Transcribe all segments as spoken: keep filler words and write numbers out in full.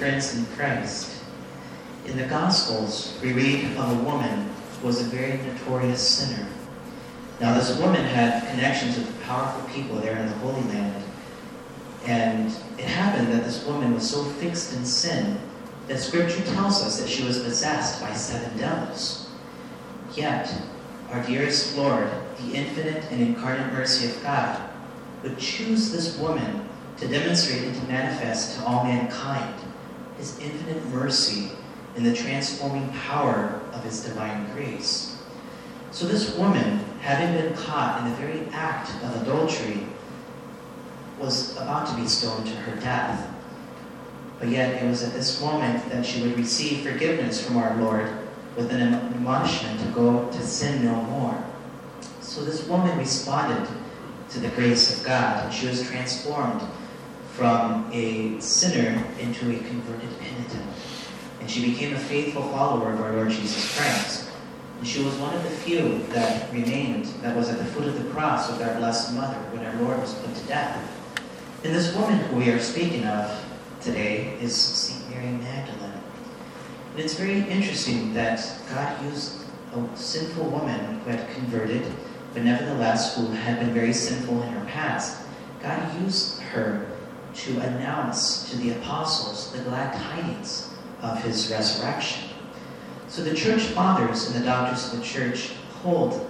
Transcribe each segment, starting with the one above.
friends in Christ, in the Gospels, we read of a woman who was a very notorious sinner. Now, this woman had connections with powerful people there in the Holy Land. And it happened that this woman was so fixed in sin that Scripture tells us that she was possessed by seven devils. Yet, our dearest Lord, the infinite and incarnate mercy of God, would choose this woman to demonstrate and to manifest to all mankind his infinite mercy in the transforming power of his divine grace. So this woman, having been caught in the very act of adultery, was about to be stoned to her death. But yet it was at this moment that she would receive forgiveness from our Lord with an admonishment to go to sin no more. So this woman responded to the grace of God, and she was transformed from a sinner into a converted penitent. And she became a faithful follower of our Lord Jesus Christ. And she was one of the few that remained, that was at the foot of the cross with our Blessed Mother when our Lord was put to death. And this woman who we are speaking of today is Saint Mary Magdalene. And it's very interesting that God used a sinful woman who had converted, but nevertheless who had been very sinful in her past. God used her to announce to the apostles the glad tidings of his resurrection. So the church fathers and the doctors of the church hold,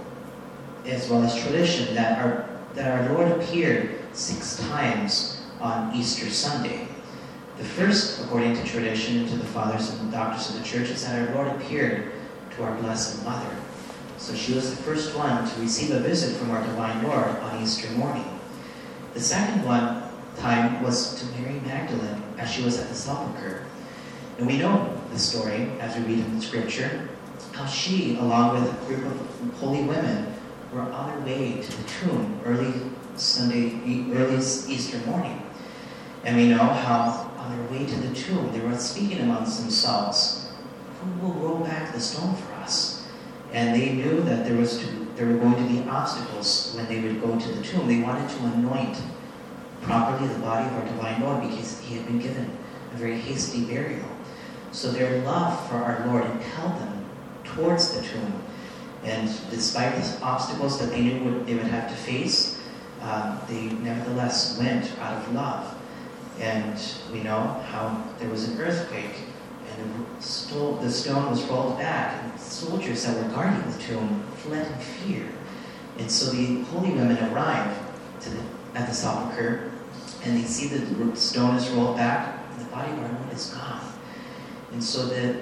as well as tradition, that our, that our Lord appeared six times on Easter Sunday. The first, according to tradition and to the fathers and the doctors of the church, is that our Lord appeared to our Blessed Mother. So she was the first one to receive a visit from our Divine Lord on Easter morning. The second one time was to Mary Magdalene as she was at the sepulchre. And we know the story, as we read in the Scripture, how she, along with a group of holy women, were on their way to the tomb early Sunday, early Easter morning. And we know how on their way to the tomb, they were speaking amongst themselves, who will roll back the stone for us? And they knew that there was to, there were going to be obstacles when they would go to the tomb. They wanted to anoint properly the body of our Divine Lord because he had been given a very hasty burial. So their love for our Lord impelled them towards the tomb. And despite the obstacles that they knew would, they would have to face, um, they nevertheless went out of love. And we know how there was an earthquake, and the stone was rolled back, and the soldiers that were guarding the tomb fled in fear. And so the holy women arrive to the, at the sepulchre, and they see that the stone is rolled back, and the body of our Lord is gone. And so that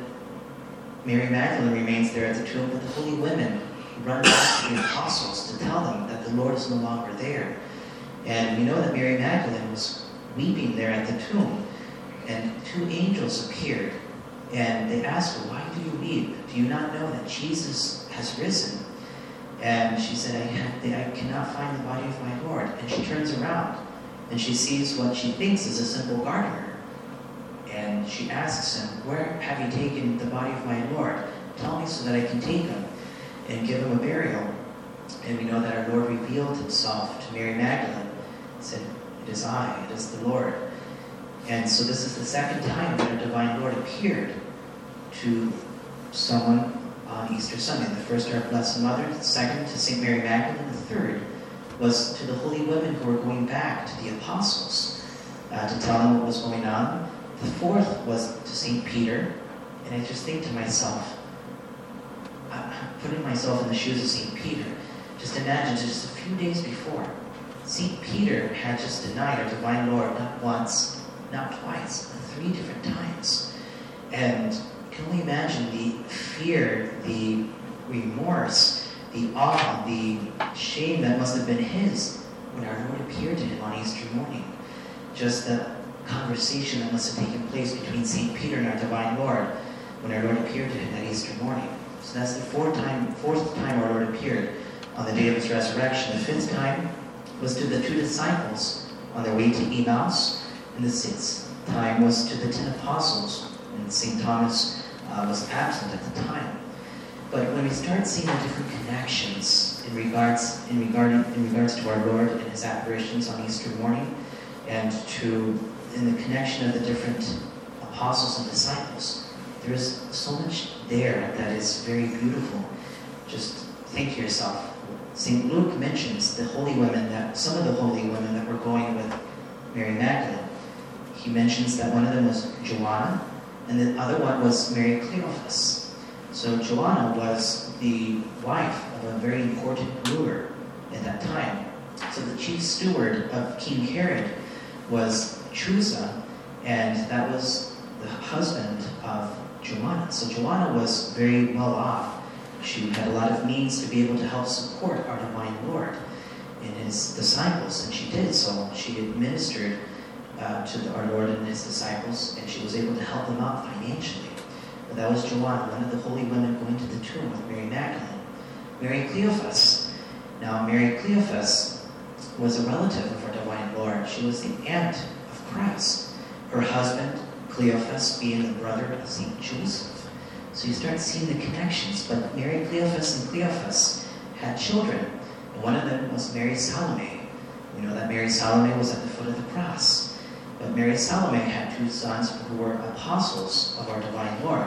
Mary Magdalene remains there at the tomb, but the holy women run back to the apostles to tell them that the Lord is no longer there. And we know that Mary Magdalene was weeping there at the tomb, and two angels appeared, and they asked her, "Why do you weep? Do you not know that Jesus has risen?" And she said, I, have, I cannot find the body of my Lord. And she turns around, and she sees what she thinks is a simple gardener. And she asks him, "Where have you taken the body of my Lord? Tell me so that I can take him and give him a burial." And we know that our Lord revealed himself to Mary Magdalene. He said, "It is I, it is the Lord." And so this is the second time that our Divine Lord appeared to someone on Easter Sunday. The first, our Blessed Mother. The second, to Saint Mary Magdalene. The third was to the holy women who were going back to the apostles uh, to tell them what was going on. The fourth was to Saint Peter. And I just think to myself, I'm putting myself in the shoes of Saint Peter. Just imagine, just a few days before, Saint Peter had just denied our Divine Lord not once, not twice, but three different times. And you can only imagine the fear, the remorse, the awe, the shame that must have been his when our Lord appeared to him on Easter morning. Just the conversation that must have taken place between Saint Peter and our Divine Lord when our Lord appeared to him that Easter morning. So that's the fourth time, fourth time our Lord appeared on the day of his resurrection. The fifth time was to the two disciples on their way to Emmaus, and the sixth time was to the ten apostles, and Saint Thomas uh, was absent at the time. But when we start seeing the different connections in regards in regarding in regards to our Lord and his apparitions on Easter morning, and to in the connection of the different apostles and disciples. There is so much there that is very beautiful. Just think to yourself. Saint Luke mentions the holy women, that some of the holy women that were going with Mary Magdalene. He mentions that one of them was Joanna, and the other one was Mary Cleophas. So Joanna was the wife of a very important ruler at that time. So the chief steward of King Herod was Chusa, and that was the husband of Joanna. So Joanna was very well off. She had a lot of means to be able to help support our divine Lord and his disciples, and she did so. She administered uh, to the, our Lord and his disciples, and she was able to help them out financially. But that was Joanna, one of the holy women going to the tomb with Mary Magdalene. Mary Cleophas. Now, Mary Cleophas was a relative of our divine Lord. She was the aunt of Christ. Her husband, Cleophas, being the brother of Saint Joseph. So you start seeing the connections. But Mary Cleophas and Cleophas had children. And one of them was Mary Salome. We know that Mary Salome was at the foot of the cross. But Mary Salome had two sons who were apostles of our divine Lord.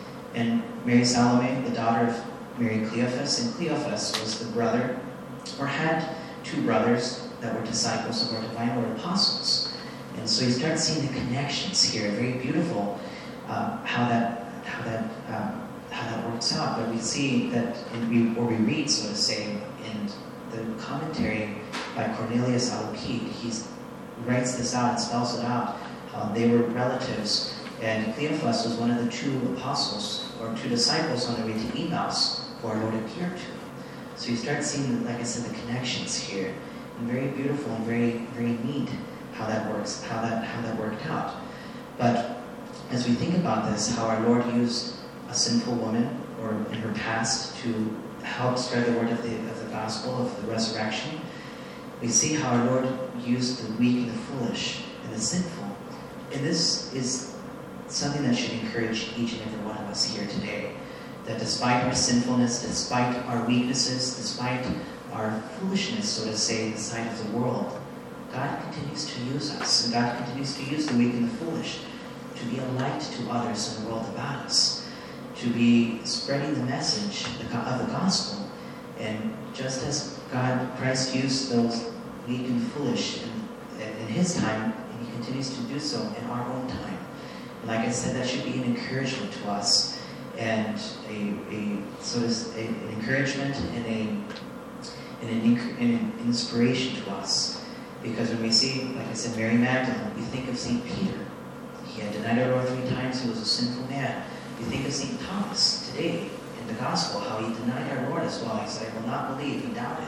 And Mary Salome, the daughter of Mary Cleophas, and Cleophas was the brother, or had two brothers that were disciples of our divine Lord, apostles. And so you start seeing the connections here. Very beautiful um, how that how that um, how that works out. But we see that, in, we, or we read, so to say, in the commentary by Cornelius a Lapide. He writes this out and spells it out. Um, they were relatives, and Cleophas was one of the two apostles or two disciples on their way to Emmaus, who our Lord appeared to. So you start seeing, like I said, the connections here, and very beautiful and very very neat how that works, how that how that worked out. But as we think about this, how our Lord used a sinful woman, or in her past, to help spread the word of the of the gospel of the resurrection, we see how our Lord used the weak and the foolish and the sinful. And this is something that should encourage each and every one of us here today. That despite our sinfulness, despite our weaknesses, despite our foolishness, so to say, in the sight of the world, God continues to use us, and God continues to use the weak and the foolish to be a light to others in the world about us, to be spreading the message of the gospel. And just as God, Christ used those weak and foolish in, in his time, and he continues to do so in our own time. And like I said, that should be an encouragement to us, and a, a so is a, an encouragement and a and an, and an inspiration to us. Because when we see, like I said, Mary Magdalene, we think of Saint Peter. He had denied our Lord three times. He was a sinful man. We think of Saint Thomas today in the gospel, how he denied our Lord as well. He said, I will not believe. He doubted.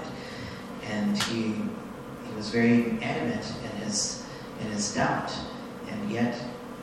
And he he was very adamant in his in his doubt. And yet,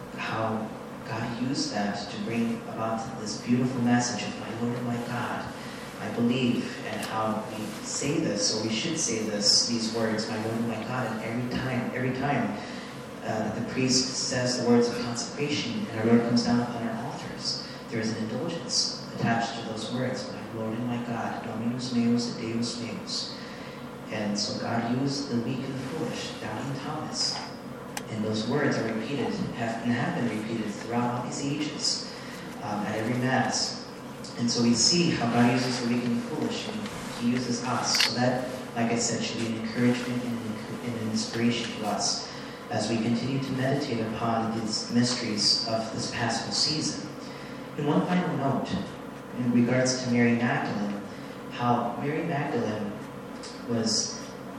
how God used that to bring about this beautiful message of my Lord and my God. I believe, and how we say this, or we should say this, these words, my Lord and my God, and every time, every time uh, that the priest says the words of consecration and our Lord comes down upon our altars, there is an indulgence attached to those words, my Lord and my God, Dominus meus et Deus meus. And so God used the weak and the foolish, doubting Thomas. And those words are repeated, have, and have been repeated throughout all these ages, um, at every Mass. And so we see how God uses the weak and the foolish, and he uses us. So that, like I said, should be an encouragement and an inspiration to us as we continue to meditate upon these mysteries of this Paschal season. And one final note in regards to Mary Magdalene, how Mary Magdalene was,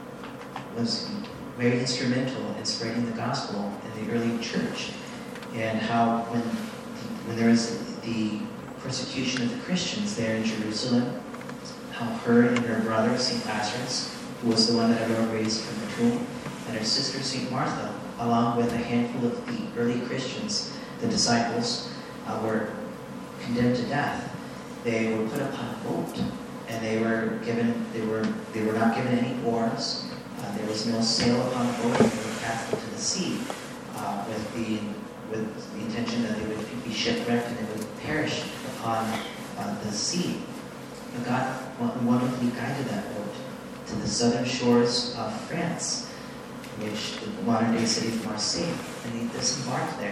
was very instrumental in spreading the gospel in the early church, and how when, when there was the persecution of the Christians there in Jerusalem, how her and her brother, Saint Lazarus, who was the one that our Lord raised from the tomb, and her sister, Saint Martha, along with a handful of the early Christians, the disciples, uh, were condemned to death. They were put upon a boat, and they were given, they were, they were not given any oars. Uh, there was no sail upon the boat, and they were cast into the sea uh, with the with the intention that they would be shipwrecked and they would perish upon uh, the sea. But God wonderfully guided that boat to the southern shores of France, which the modern-day city of Marseille, and they disembarked there.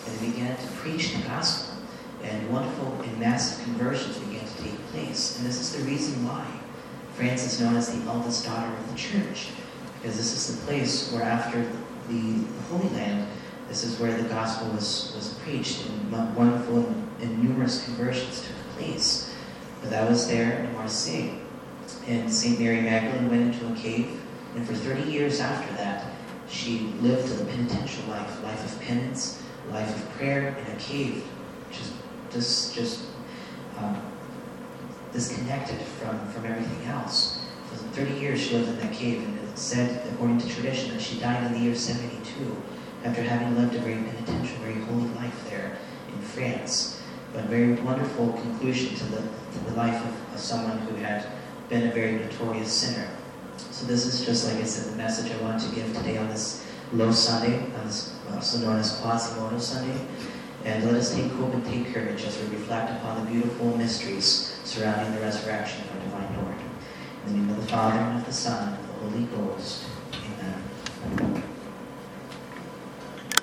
and they began to preach the gospel, and wonderful and massive conversions began to take place. And this is the reason why France is known as the eldest daughter of the church, because this is the place where after the Holy Land, this is where the gospel was, was preached, and wonderful and numerous conversions took place. But that was there in Marseille. And Saint Mary Magdalene went into a cave, and for thirty years after that, she lived a penitential life, life of penance, life of prayer in a cave, just just, just um, disconnected from, from everything else. For thirty years she lived in that cave, and it's said, according to tradition, that she died in the year seventy-two, after having lived a very penitential, very holy life there in France. But a very wonderful conclusion to the, to the life of, of someone who had been a very notorious sinner. So this is just, like I said, the message I want to give today on this Low Sunday, on this, also known as Quasimodo Sunday. And let us take hope and take courage as we reflect upon the beautiful mysteries surrounding the resurrection of our divine Lord. In the name of the Father, and of the Son, and of the Holy Ghost.